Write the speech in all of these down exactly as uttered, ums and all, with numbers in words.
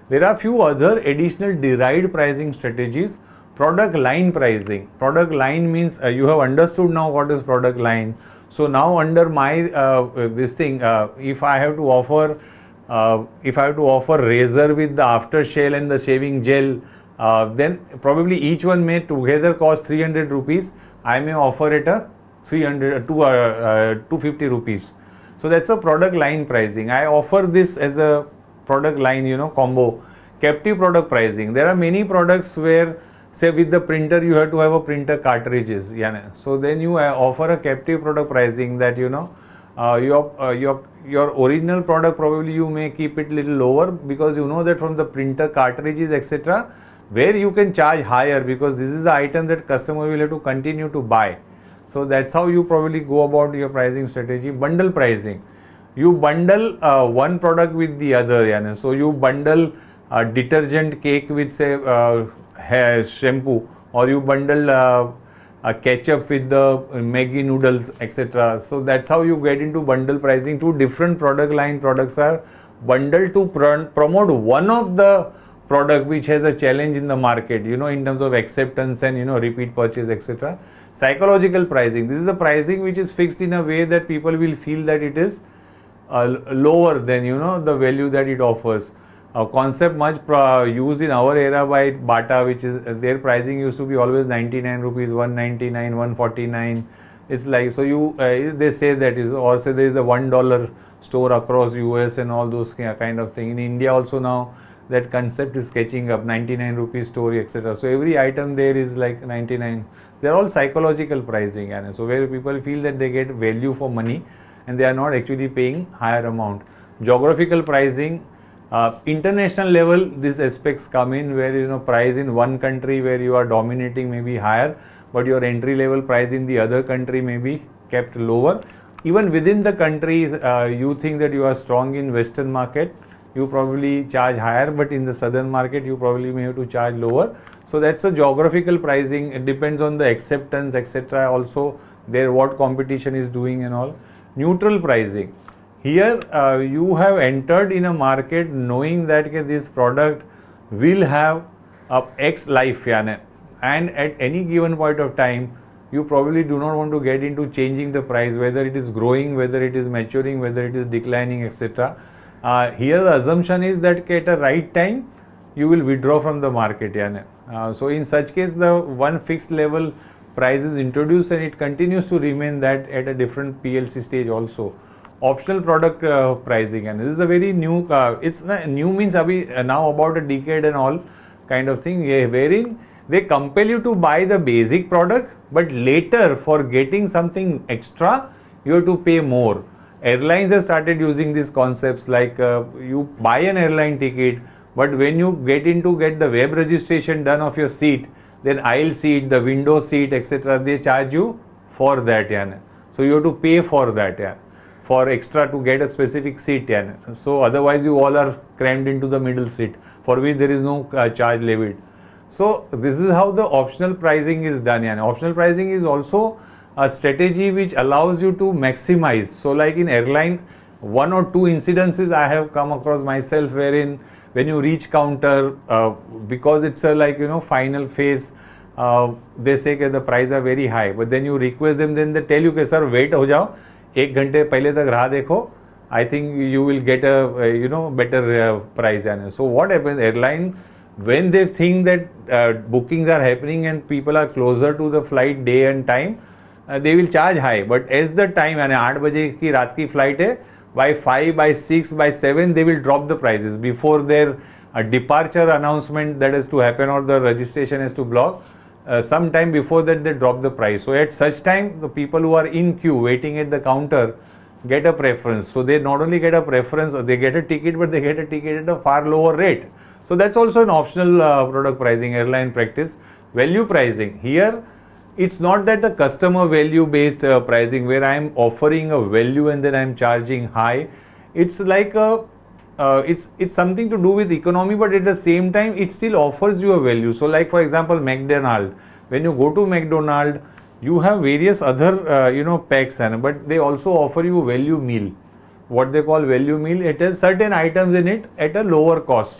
There are few other additional derived pricing strategies. Product line pricing. Product line means uh, you have understood now what is product line. So now under my uh, this thing, uh, if I have to offer, uh, if I have to offer razor with the aftershave and the shaving gel, uh, then probably each one may together cost three hundred rupees. I may offer it a three hundred to uh, uh, two hundred fifty rupees. So that's a product line pricing. I offer this as a product line, you know, combo. Captive product pricing. There are many products where, say with the printer, you have to have a printer cartridges. Yeah. So then you uh, offer a captive product pricing that, you know, uh, your uh, your your original product probably you may keep it little lower because you know that from the printer cartridges et cetera where you can charge higher because this is the item that customer will have to continue to buy. So that's how you probably go about your pricing strategy. Bundle pricing. You bundle uh, one product with the other. Yeah. So you bundle uh, detergent cake with say uh, hair shampoo, or you bundle uh, a ketchup with the Maggi noodles et cetera. So that's how you get into bundle pricing. Two different product line products are bundled to pr promote one of the product which has a challenge in the market, you know, in terms of acceptance and, you know, repeat purchase et cetera. Psychological pricing. This is the pricing which is fixed in a way that people will feel that it is uh, lower than, you know, the value that it offers. A concept much used in our era by Bata, which is uh, their pricing used to be always ninety-nine rupees, one ninety-nine, one forty-nine. It's like, so you uh, they say that is, or say there is a one dollar store across U S and all those kind of thing. In India also now that concept is catching up, ninety-nine rupees store et cetera. So every item there is like ninety-nine. They are all psychological pricing, and so where people feel that they get value for money and they are not actually paying higher amount. Geographical pricing. Uh, international level, these aspects come in where, you know, price in one country where you are dominating may be higher, but your entry level price in the other country may be kept lower. Even within the countries, uh, you think that you are strong in Western market, you probably charge higher, but in the southern market you probably may have to charge lower. So that's a geographical pricing. It depends on the acceptance et cetera. Also there what competition is doing and all. Neutral pricing. Here uh, you have entered in a market knowing that okay, this product will have a X life, yani, and at any given point of time you probably do not want to get into changing the price, whether it is growing, whether it is maturing, whether it is declining et cetera. Uh, here the assumption is that okay, at a right time you will withdraw from the market. Yani. Uh, so in such case the one fixed level price is introduced and it continues to remain that at a different P L C stage also. Optional product uh, pricing, and this is a very new, uh, it's uh, new means abhi, uh, now about a decade and all kind of thing, yeah, wherein they compel you to buy the basic product, but later for getting something extra you have to pay more. Airlines have started using these concepts like uh, you buy an airline ticket, but when you get into get the web registration done of your seat, then aisle seat, the window seat et cetera, they charge you for that. Yeah. So you have to pay for that. Yeah. For extra to get a specific seat. Yeah. So otherwise you all are crammed into the middle seat for which there is no uh, charge levied. So this is how the optional pricing is done. Yeah. Optional pricing is also a strategy which allows you to maximize. So like in airline, one or two incidences I have come across myself wherein when you reach counter, uh, because it's a like, you know, final phase, uh, they say that the price are very high, but then you request them, then they tell you, sir, wait ho jao. एक घंटे पहले तक राह देखो, I think you will get a uh, you know better uh, price. And so what happens, airline, when they think that uh, bookings are happening and people are closer to the flight day and time, uh, they will charge high. But as the time, यानी आठ बजे की रात की flight है, by five, by six, by seven, they will drop the prices before their uh, departure announcement that has to happen or the registration has to block. Uh, some time before that they drop the price. So at such time the people who are in queue waiting at the counter get a preference. So they not only get a preference, they get a ticket, but they get a ticket at a far lower rate. So that's also an optional uh, product pricing, airline practice. Value pricing. Here it's not that the customer value based uh, pricing where I am offering a value and then I am charging high. It's like a Uh, it's it's something to do with economy, but at the same time it still offers you a value. So like for example McDonald, when you go to McDonald, you have various other uh, you know packs, and but they also offer you value meal, what they call value meal. It has certain items in it at a lower cost.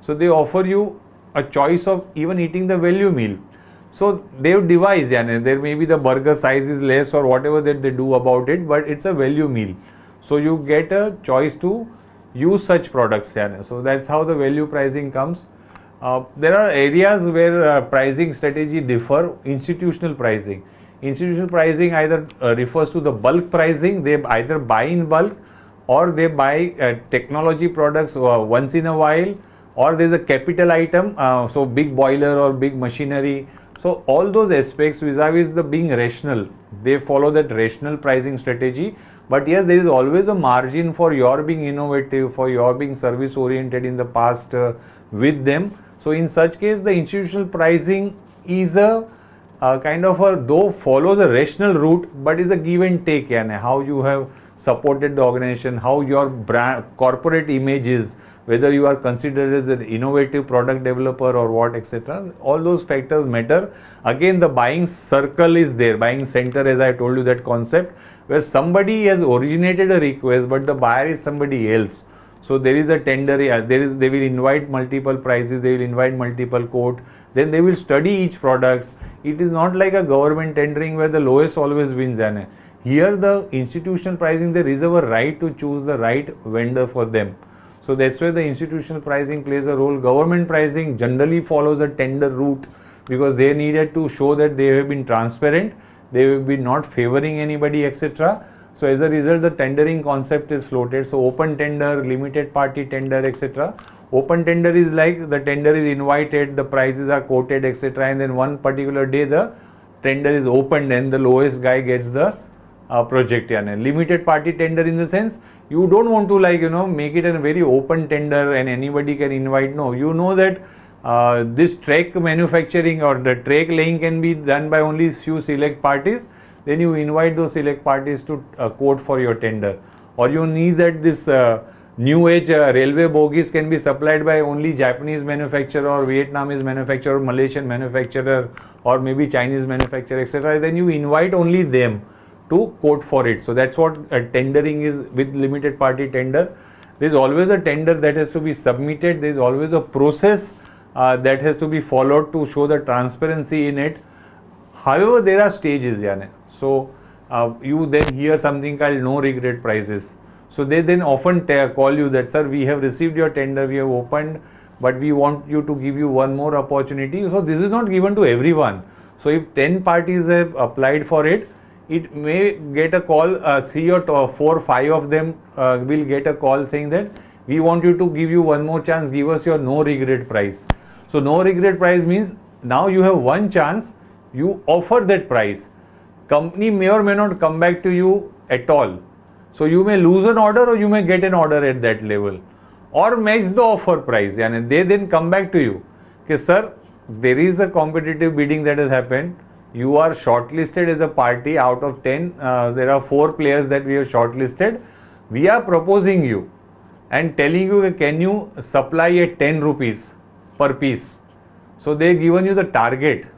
So they offer you a choice of even eating the value meal. So they've devised, yani, there may be the burger size is less or whatever that they do about it, but it's a value meal. So you get a choice to use such products. Yani. So that's how the value pricing comes. Uh, there are areas where uh, pricing strategy differ. Institutional pricing. Institutional pricing either uh, refers to the bulk pricing. They either buy in bulk or they buy uh, technology products uh, once in a while, or there's a capital item, uh, so big boiler or big machinery. So all those aspects vis-a-vis the being rational, they follow that rational pricing strategy. But yes, there is always a margin for your being innovative, for your being service oriented in the past uh, with them. So in such case, the institutional pricing is a uh, kind of a, though follows a rational route, but is a give and take, yani, how you have supported the organization, how your brand corporate image is, whether you are considered as an innovative product developer or what, et cetera. All those factors matter. Again, the buying circle is there, buying center, as I told you, that concept, where somebody has originated a request, but the buyer is somebody else. So there is a tender, there is, they will invite multiple prices, they will invite multiple quote, then they will study each product. It is not like a government tendering where the lowest always wins. Here the institutional pricing, they reserve a right to choose the right vendor for them. So that's where the institutional pricing plays a role. Government pricing generally follows a tender route because they needed to show that they have been transparent, they have been not favoring anybody, et cetera. So as a result, the tendering concept is floated. So open tender, limited party tender, et cetera. Open tender is like the tender is invited, the prices are quoted, et cetera. And then one particular day the tender is opened and the lowest guy gets the uh, project. Yani. Limited party tender in the sense, you don't want to, like, you know, make it a very open tender and anybody can invite. No, you know that uh, this track manufacturing or the track laying can be done by only few select parties. Then you invite those select parties to uh, quote for your tender. Or you need that this uh, new age uh, railway bogies can be supplied by only Japanese manufacturer or Vietnamese manufacturer, Malaysian manufacturer, or maybe Chinese manufacturer, et cetera. Then you invite only them to quote for it. So that's what uh, tendering is with limited party tender. There is always a tender that has to be submitted. There is always a process uh, that has to be followed to show the transparency in it. However, there are stages. Yani. So uh, you then hear something called no regret prices. So they then often call you that, sir, we have received your tender, we have opened, but we want you to give you one more opportunity. So this is not given to everyone. So if ten parties have applied for it, it may get a call, uh, three or two, four, five of them uh, will get a call saying that we want you to give you one more chance, give us your no regret price. So no regret price means now you have one chance, you offer that price. Company may or may not come back to you at all. So you may lose an order or you may get an order at that level. Or match the offer price. And they then come back to you. Okay, sir, there is a competitive bidding that has happened. You are shortlisted as a party out of ten. Uh, there are four players that we have shortlisted. We are proposing you and telling you, can you supply at ten rupees per piece. So they have given you the target.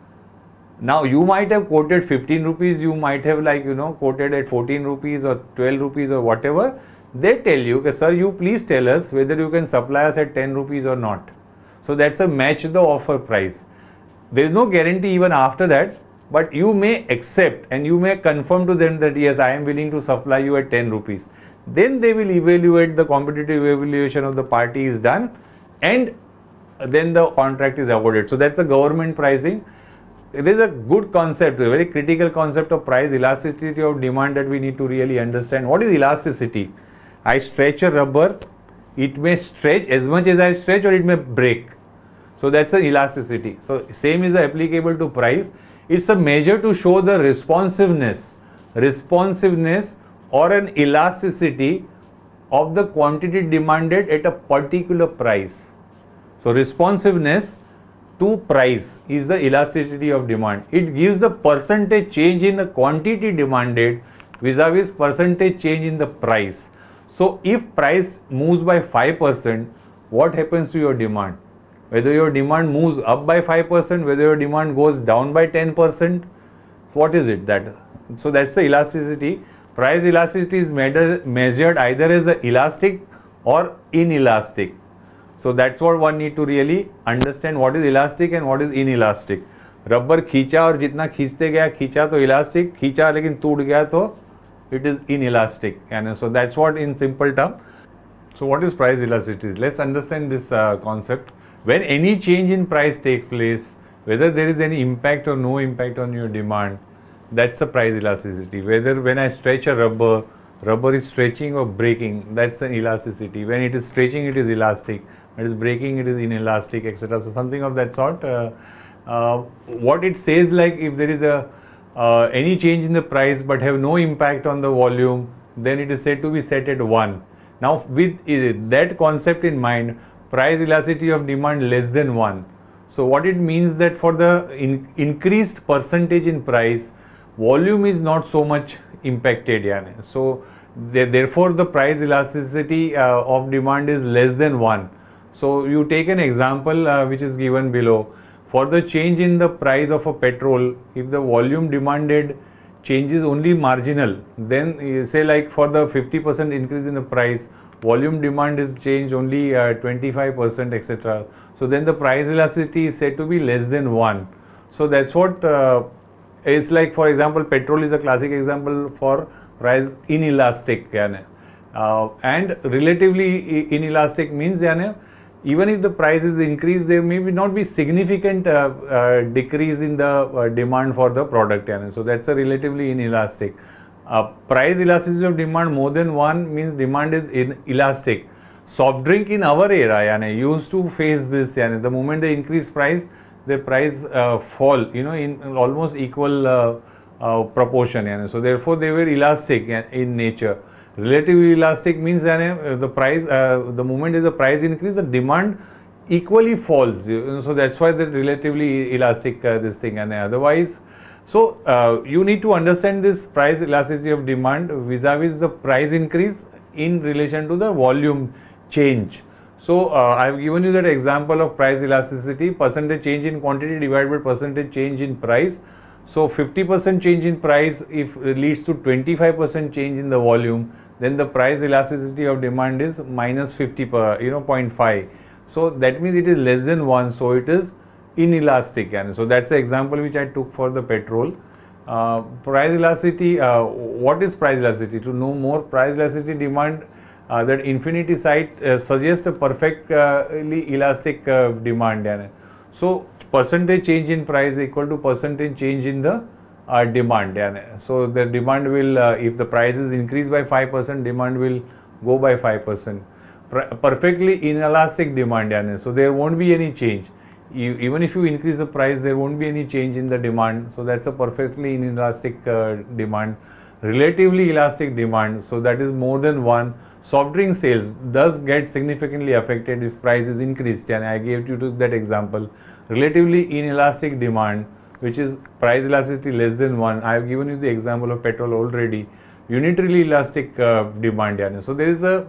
Now you might have quoted fifteen rupees, you might have, like, you know, quoted at fourteen rupees or twelve rupees or whatever. They tell you, okay, sir, you please tell us whether you can supply us at ten rupees or not. So that's a match the offer price. There is no guarantee even after that, but you may accept and you may confirm to them that yes, I am willing to supply you at ten rupees. Then they will evaluate, the competitive evaluation of the party is done, and then the contract is awarded. So that's the government pricing. It is a good concept, a very critical concept of price elasticity of demand that we need to really understand. What is elasticity? I stretch a rubber, it may stretch as much as I stretch or it may break. So that's an elasticity. So same is applicable to price. It's a measure to show the responsiveness, responsiveness or an elasticity of the quantity demanded at a particular price. So responsiveness to price is the elasticity of demand. It gives the percentage change in the quantity demanded vis-a-vis percentage change in the price. So if price moves by five percent, what happens to your demand? Whether your demand moves up by five percent, whether your demand goes down by ten percent, what is it that? So that's the elasticity. Price elasticity is measured either as a elastic or inelastic. So that's what one need to really understand, what is elastic and what is inelastic. Rubber खींचा और जितना खींचते गया खींचा तो elastic, खींचा लेकिन टूट गया तो it is inelastic. And so that's what in simple term. So what is price elasticity? Let's understand this uh, concept. When any change in price take place, whether there is any impact or no impact on your demand, that's the price elasticity. Whether when I stretch a rubber, rubber is stretching or breaking, that's the elasticity. When it is stretching, it is elastic. When it is breaking, it is inelastic, et cetera. So something of that sort. Uh, uh, what it says, like if there is a uh, any change in the price but have no impact on the volume, then it is said to be set at one. Now with uh, that concept in mind, price elasticity of demand less than one. So what it means that for the in, increased percentage in price, volume is not so much impacted. Yani. So the, therefore the price elasticity uh, of demand is less than one. So you take an example uh, which is given below. For the change in the price of a petrol, if the volume demanded changes only marginal, then you say like for the fifty percent increase in the price, volume demand is changed only uh, twenty-five percent, et cetera. So then the price elasticity is said to be less than one. So that's what uh, it's like. For example, petrol is a classic example for price inelastic. Yani. Uh, and relatively inelastic means yani, even if the price is increased, there may be not be significant uh, uh, decrease in the uh, demand for the product. Yani. So that's a relatively inelastic. Uh, price elasticity of demand more than one means demand is inelastic. Soft drink in our era yani, used to face this. Yani. The moment they increase price, the price uh, fall, you know, in almost equal uh, uh, proportion. Yani. So therefore they were elastic in nature. Relatively elastic means yani, the price, uh, the moment is the price increase, the demand equally falls. So that's why the relatively elastic uh, this thing. And otherwise, so uh, you need to understand this price elasticity of demand vis-a-vis the price increase in relation to the volume change. So uh, I have given you that example of price elasticity, percentage change in quantity divided by percentage change in price. So fifty percent change in price if it leads to twenty-five percent change in the volume, then the price elasticity of demand is minus fifty per, you know, zero point five. So that means it is less than one, so it is inelastic. And so that's the example which I took for the petrol. Uh, price elasticity, uh, what is price elasticity? To know more, price elasticity demand, uh, that infinity site uh, suggests a perfectly elastic uh, demand. Yani. So percentage change in price equal to percentage change in the uh, demand. Yani. So the demand will, uh, if the price is increased by five percent, demand will go by five percent. Perfectly inelastic demand. Yani. So there won't be any change. You, even if you increase the price, there won't be any change in the demand. So that's a perfectly inelastic uh, demand. Relatively elastic demand, so that is more than one. Soft drink sales does get significantly affected if price is increased, and I gave you to that example. Relatively inelastic demand, which is price elasticity less than one. I have given you the example of petrol already. Unitarily elastic uh, demand, yani. So there is a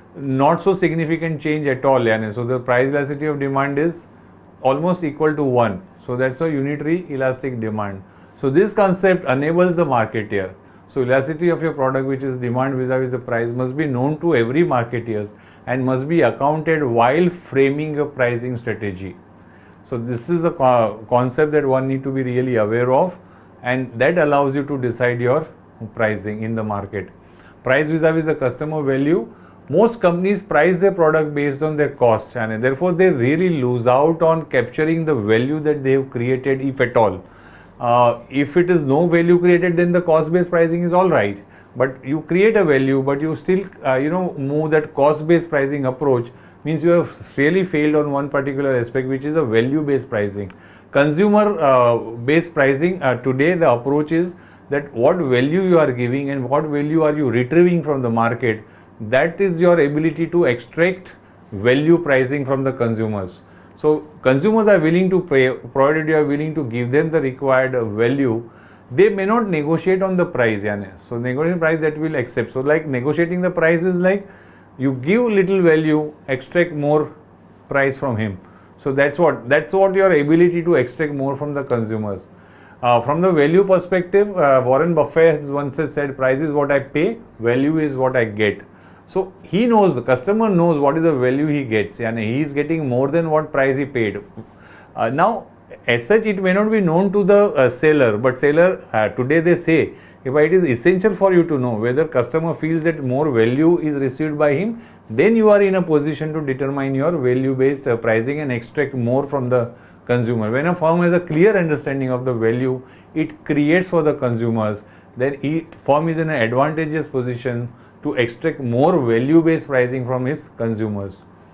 not so significant change at all, yani. So the price elasticity of demand is almost equal to one. So that's a unitary elastic demand. So this concept enables the marketeer. So elasticity of your product, which is demand vis-a-vis the price, must be known to every marketeer and must be accounted while framing a pricing strategy. So this is a co concept that one need to be really aware of, and that allows you to decide your pricing in the market. Price vis-a-vis the customer value. Most companies price their product based on their cost, and therefore they really lose out on capturing the value that they have created, if at all. Uh, if it is no value created, then the cost-based pricing is all right. But you create a value, but you still, uh, you know, move that cost-based pricing approach, means you have really failed on one particular aspect, which is a value-based pricing. Consumer-based uh, pricing, uh, today the approach is that what value you are giving and what value are you retrieving from the market. That is your ability to extract value pricing from the consumers. So consumers are willing to pay, provided you are willing to give them the required value. They may not negotiate on the price. Yani. So negotiating price that will accept. So like negotiating the price is like you give little value, extract more price from him. So that's what that's what your ability to extract more from the consumers. Uh, from the value perspective, uh, Warren Buffett has once said, price is what I pay, value is what I get. So he knows, the customer knows what is the value he gets, and he is getting more than what price he paid. Uh, now, as such, it may not be known to the uh, seller, but seller uh, today they say, if it is essential for you to know whether customer feels that more value is received by him, then you are in a position to determine your value-based uh, pricing and extract more from the consumer. When a firm has a clear understanding of the value it creates for the consumers, then each firm is in an advantageous position to extract more value-based pricing from its consumers.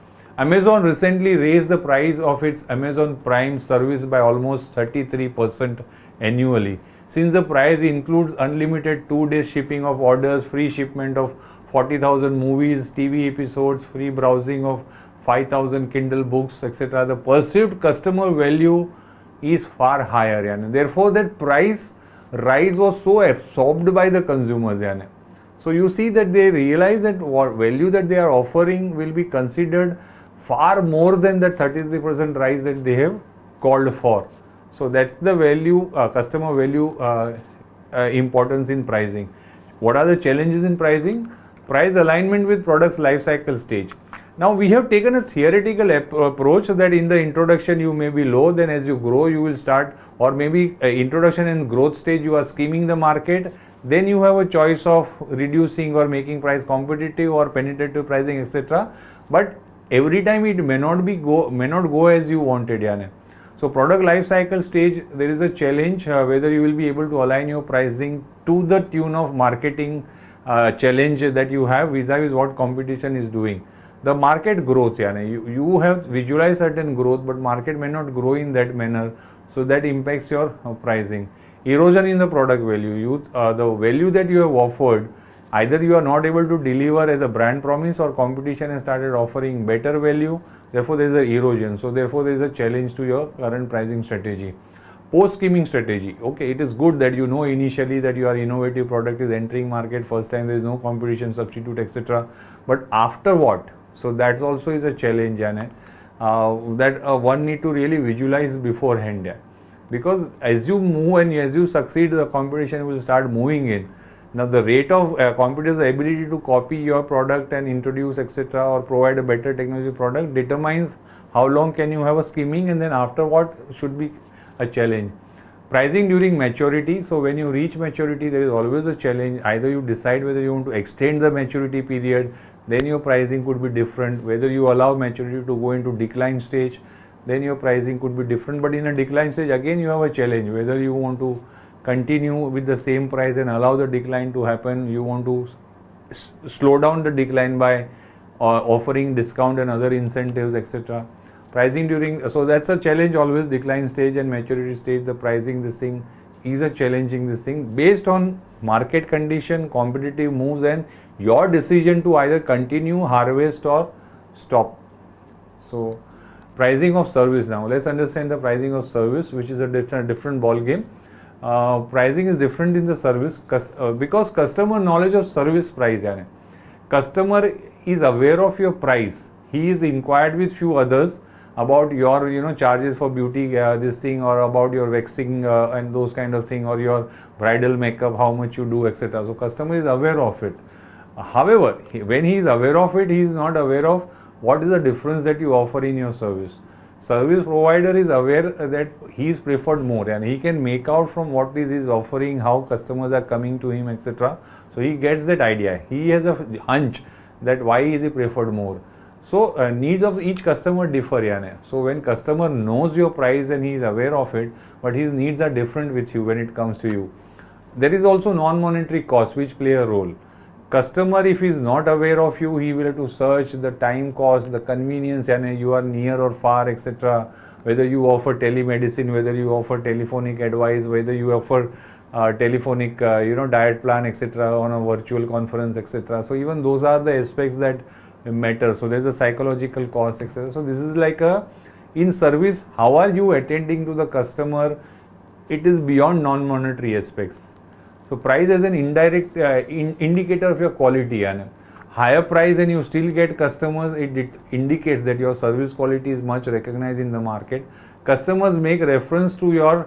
Amazon recently raised the price of its Amazon Prime service by almost thirty-three percent annually. Since the price includes unlimited two-day shipping of orders, free shipment of forty thousand movies, T V episodes, free browsing of five thousand Kindle books, et cetera, the perceived customer value is far higher. Yani. Therefore, that price rise was so absorbed by the consumers. Yani. So, you see that they realize that what value that they are offering will be considered far more than the thirty-three percent rise that they have called for. So, that's the value, uh, customer value uh, uh, importance in pricing. What are the challenges in pricing? Price alignment with product's life cycle stage. Now, we have taken a theoretical ap approach that in the introduction you may be low, then as you grow you will start, or maybe uh, introduction and growth stage you are skimming the market, then you have a choice of reducing or making price competitive or penetrative pricing, et cetera. But every time it may not be go may not go as you wanted. Yani. So, product life cycle stage, there is a challenge uh, whether you will be able to align your pricing to the tune of marketing uh, challenge that you have vis-a-vis what competition is doing. The market growth, yani, you, you have visualized certain growth, but market may not grow in that manner, so that impacts your uh, pricing. Erosion in the product value, you, uh, the value that you have offered, either you are not able to deliver as a brand promise or competition has started offering better value, therefore there is an erosion. So, therefore there is a challenge to your current pricing strategy. Post skimming strategy, okay, it is good that you know initially that your innovative product is entering market, first time there is no competition, substitute, et cetera. But after what? So, that also is a challenge, uh, that uh, one need to really visualize beforehand. Yeah. Because as you move and as you succeed, the competition will start moving in. Now, the rate of uh, competitors' ability to copy your product and introduce, et cetera, or provide a better technology product determines how long can you have a skimming, and then after what should be a challenge. Pricing during maturity. So, when you reach maturity, there is always a challenge. Either you decide whether you want to extend the maturity period, then your pricing could be different. Whether you allow maturity to go into decline stage, then your pricing could be different. But in a decline stage, again you have a challenge. Whether you want to continue with the same price and allow the decline to happen, you want to s slow down the decline by uh, offering discount and other incentives, et cetera. Pricing during, so that's a challenge always, decline stage and maturity stage, the pricing, this thing is a challenging this thing based on market condition, competitive moves, and your decision to either continue, harvest or stop. So, pricing of service. Now, let's understand the pricing of service, which is a different, different ball game. Uh, pricing is different in the service uh, because customer knowledge of service price. Yani. Customer is aware of your price. He is inquired with few others about your you know charges for beauty uh, this thing, or about your waxing uh, and those kind of thing, or your bridal makeup, how much you do, et cetera. So, customer is aware of it. However, he, when he is aware of it, he is not aware of what is the difference that you offer in your service. Service provider is aware that he is preferred more, and he can make out from what is his offering, how customers are coming to him, et cetera. So, he gets that idea. He has a hunch that why is he preferred more. So, uh, needs of each customer differ. Yani. So, when customer knows your price and he is aware of it, but his needs are different with you when it comes to you. There is also non-monetary costs which play a role. Customer, if he is not aware of you, he will have to search the time cost, the convenience, and you are near or far, et cetera. Whether you offer telemedicine, whether you offer telephonic advice, whether you offer uh, telephonic, uh, you know, diet plan, et cetera, on a virtual conference, et cetera. So, even those are the aspects that matter. So, there is a psychological cost, et cetera. So, this is like a, in service, how are you attending to the customer? It is beyond non-monetary aspects. So, price as an indirect uh, in indicator of your quality. And higher price and you still get customers, it, it indicates that your service quality is much recognized in the market. Customers make reference to your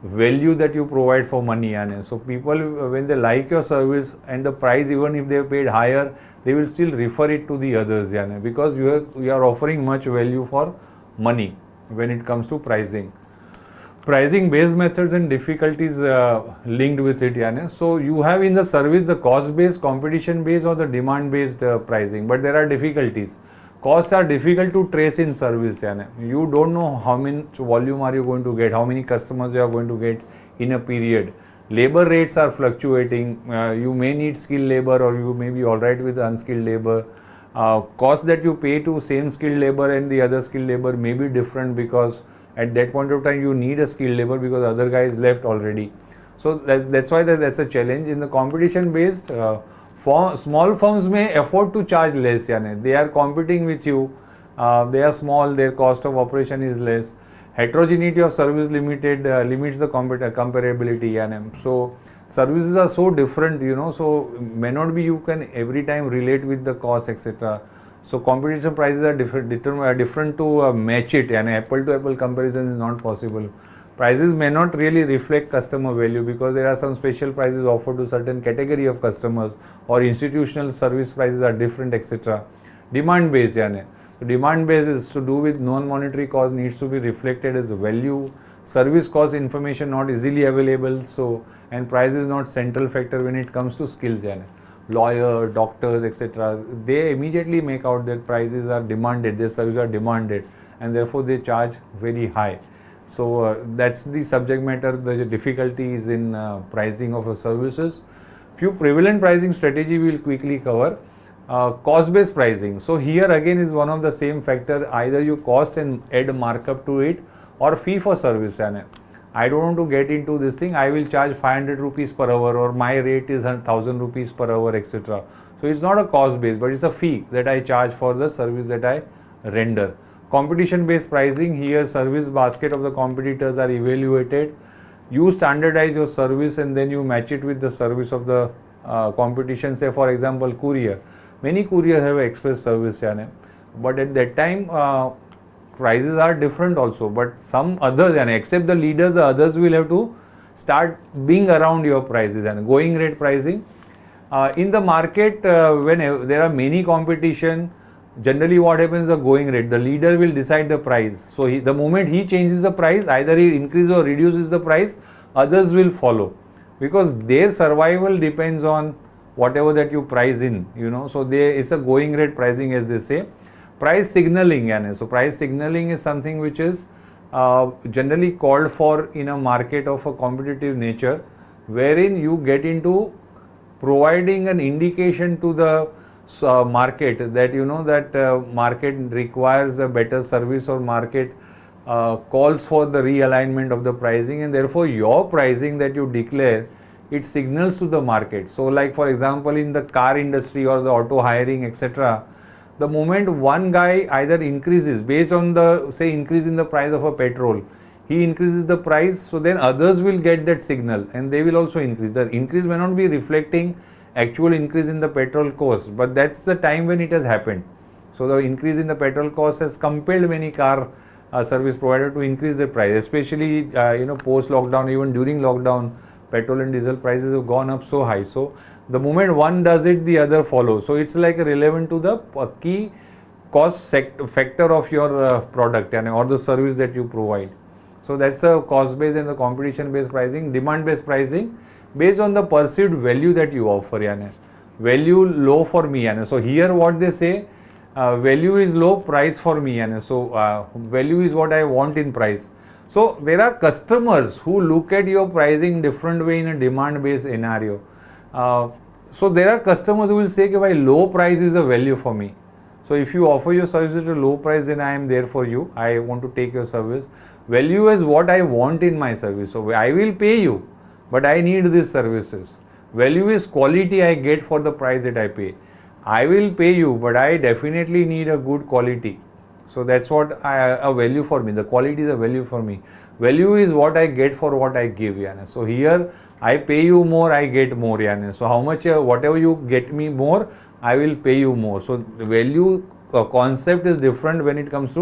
value that you provide for money. यानी so people when they like your service and the price, even if they paid higher, they will still refer it to the others, यानी because you are you are offering much value for money when it comes to pricing. Pricing based methods and difficulties uh, linked with it, यानी so you have in the service the cost based, competition based or the demand based uh, pricing, but there are difficulties. Costs are difficult to trace in service, यानी you don't know how much volume are you going to get, how many customers you are going to get in a period. Labor rates are fluctuating, uh, you may need skilled labor or you may be alright with unskilled labor. Uh, cost that you pay to same skilled labor and the other skilled labor may be different, because at that point of time you need a skilled labor because other guy is left already. So that's, that's why that, that's a challenge. In the competition based, uh, for small firms may afford to charge less, यानी they are competing with you, uh, they are small, their cost of operation is less. Heterogeneity of service limited uh, limits the comparability, यानी so services are so different, you know, so may not be you can every time relate with the cost, etc. So competition prices are different, determined, different to uh, match it, and apple to apple comparison is not possible. Prices may not really reflect customer value because there are some special prices offered to certain category of customers, or institutional service prices are different, et cetera. Demand based, यानी so demand based is to do with non-monetary cost needs to be reflected as value. Service cost information not easily available, so and price is not central factor when it comes to skills, यानी lawyer, doctors, et cetera. They immediately make out that prices are demanded, their services are demanded, and therefore they charge very high. So uh, that's the subject matter, the difficulties in uh, pricing of services. Few prevalent pricing strategy we will quickly cover. Uh, cost based pricing. So here again is one of the same factor, either you cost and add markup to it, or fee for service. यानी I don't want to get into this thing, I will charge five hundred rupees per hour, or my rate is one thousand rupees per hour, et cetera. So it's not a cost base, but it's a fee that I charge for the service that I render. Competition based pricing, here service basket of the competitors are evaluated. You standardize your service and then you match it with the service of the uh, competition. Say for example courier, many couriers have express service, यानी but at that time uh, prices are different also, but some others, यानी except the leaders, the others will have to start being around your prices and going rate pricing. Uh, in the market, uh, when there are many competition, generally what happens, the going rate, the leader will decide the price. So he, the moment he changes the price, either he increases or reduces the price, others will follow, because their survival depends on whatever that you price in, you know. So they, it's a going rate pricing, as they say. Price signaling, yani. So price signaling is something which is uh, generally called for in a market of a competitive nature, wherein you get into providing an indication to the uh, market that, you know, that uh, market requires a better service, or market uh, calls for the realignment of the pricing, and therefore your pricing that you declare, it signals to the market. So like for example in the car industry or the auto hiring, et cetera, the moment one guy either increases based on the, say, increase in the price of a petrol, he increases the price, so then others will get that signal and they will also increase. The increase may not be reflecting actual increase in the petrol cost, but that's the time when it has happened. So the increase in the petrol cost has compelled many car uh, service provider to increase their price, especially uh, you know, post lockdown, even during lockdown, petrol and diesel prices have gone up so high. So the moment one does it, the other follows. So it's like relevant to the uh, key cost factor of your uh, product and or the service that you provide. So that's a cost based and the competition based pricing. Demand based pricing based on the perceived value that you offer. Yani. Value low for me. Yani. So here what they say, uh, value is low, price for me. Yani. So uh, value is what I want in price. So there are customers who look at your pricing different way in a demand based scenario. Uh, so there are customers who will say that low price is a value for me. So if you offer your service at a low price, then I am there for you. I want to take your service. Value is what I want in my service. So I will pay you, but I need these services. Value is quality I get for the price that I pay. I will pay you, but I definitely need a good quality. So that's what I, a value for me. The quality is a value for me. Value is what I get for what I give. Yani. So here I pay you more, I get more. Yani. So how much, uh, whatever you get me more, I will pay you more. So the value uh, concept is different when it comes to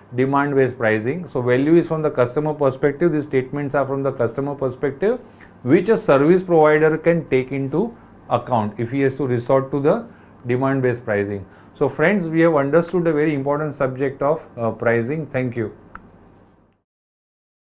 demand based pricing. So value is from the customer perspective. These statements are from the customer perspective, which a service provider can take into account if he has to resort to the demand based pricing. So friends, we have understood a very important subject of uh, pricing. Thank you.